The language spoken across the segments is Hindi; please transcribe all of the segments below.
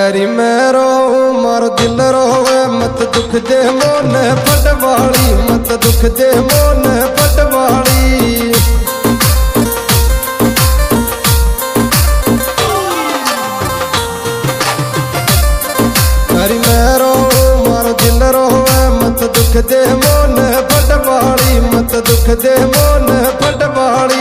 अरे मैं रोऊं मारो दिल रोवे मत दुख दे मोन पटवाली मत दुख दे मोन पटवाली। अरे मैं रोऊं मारो दिल रोवे मत दुख दे मोन पटवाली मत दुख दे मोन पटवाली।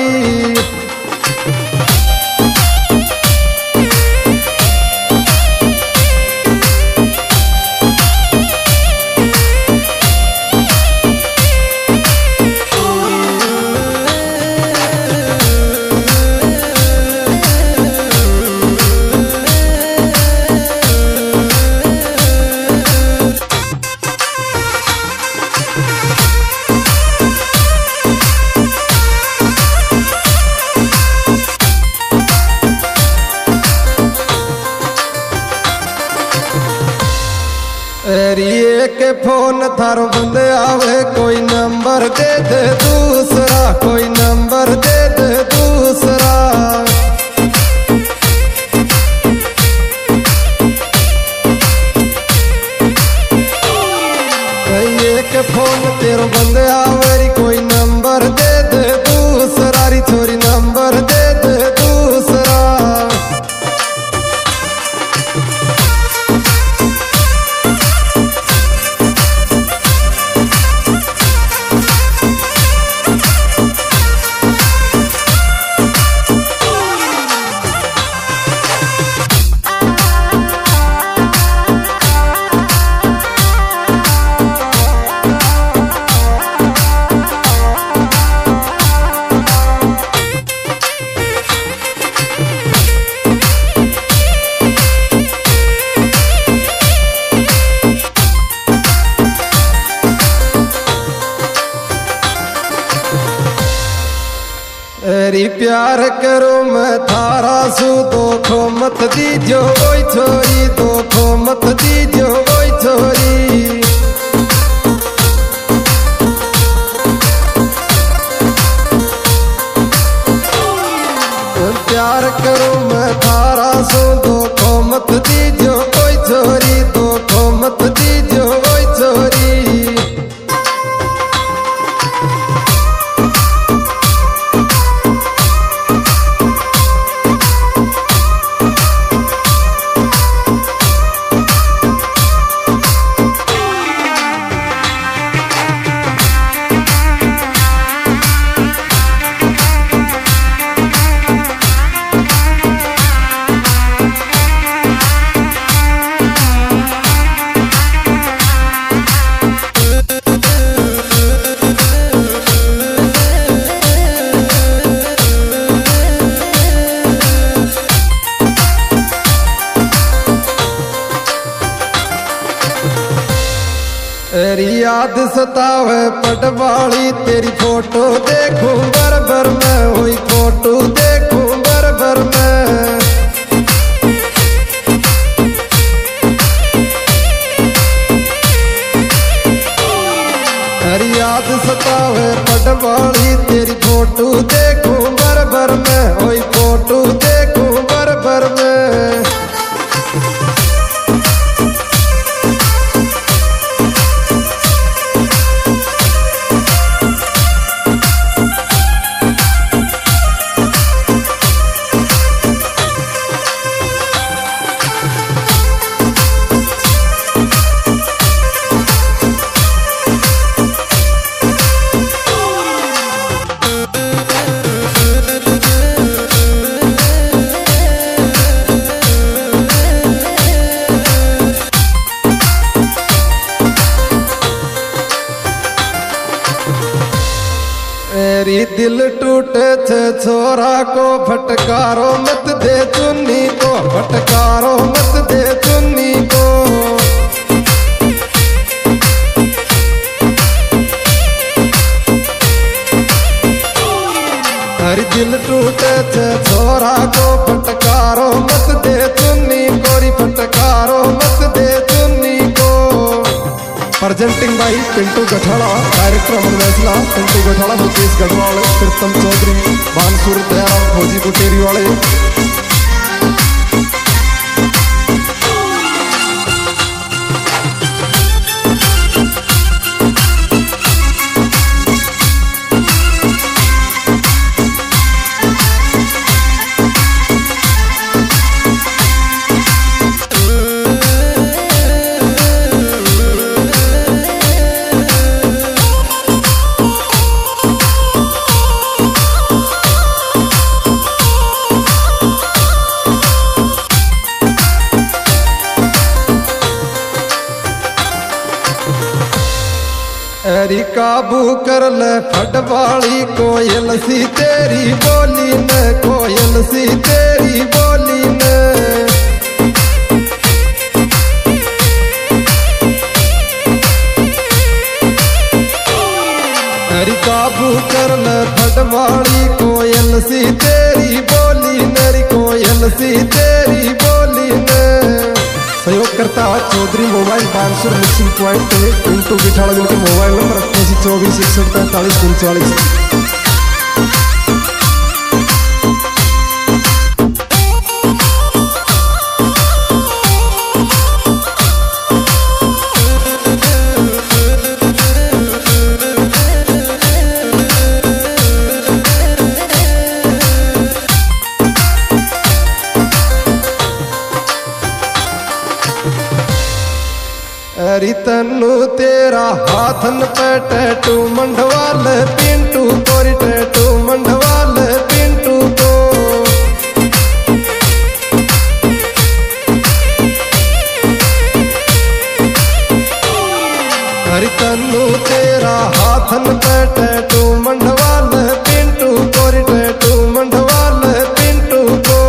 के फोन थारो बंद आवे कोई नंबर दे दे दूसरा कोई नंबर दे दे दूसरा। एक फोन तेरो बंद आवे कोई नंबर दे दे दूसरा री छोरी नंबर दे दे दूसरा। अरे प्यार करो मैं थारा सू दोखो मत दीजो ओई छोरी दोखो मत दीजो ओई छोरी। प्यार करो मैं थारा सू दोखो मत दीजो ओई छोरी दोखो मत दीजो ओई छोरी। याद सतावे पटवाली तेरी फोटो देखूं बरबर में हुई फोटो देखूं बरबर में। हर याद सतावे पटवाली तेरी फोटो देखूं बरबर में हुई फोटो देखूं बरबर में। मेरी दिल टूटे छे छोरा को फटकारो मत दे चुन्नी को फटकारो मत दे चुन्नी को। हर दिल टूटे छे छोरा को फटकारो मत दे चुन्नी कोरी फटकारो मत दे चुन्नी को। Presenting by Pintu Gathada, director Amar Vaisla, Pintu Gathada, Mukesh Garhwal, Pritam Chaudhary, Bansur Dayaram Fauji Kuteri वाले। काबू कर ले फटवाली कोयल सी तेरी बोली न, कोयल सी तेरी बोली न। अरे काबू कर ले फटवाली कोयल सी तेरी बोली नरी, कोयल सी तेरी बोली न। सहयोग करता Chaudhary mobile Bansur mixing point Pintu Githada, जिनके मोबाइल नंबर 88 24 61 45 39। अरे तन्नू तेरा हाथन पे टैटू मंडवाल पिंटू कोरी टैटू मंडवाल पिंटू को। अरे तन्नू तेरा हाथन पे टैटू मंडवाल पिंटू कोरी टैटू मंडवाल पिंटू को।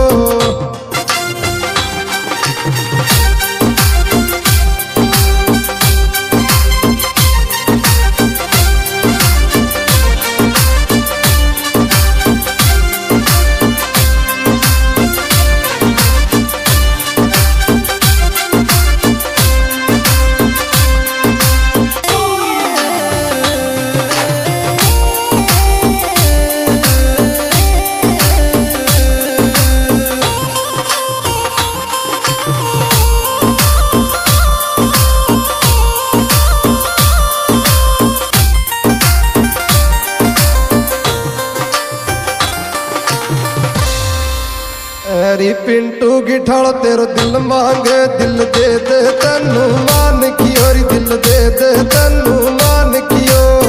अरे पिंटू गिठाड़ तेरो दिल मांगे दिल दे दे तन्नू मान की, और दिल दे दे तन्नू मान कियो।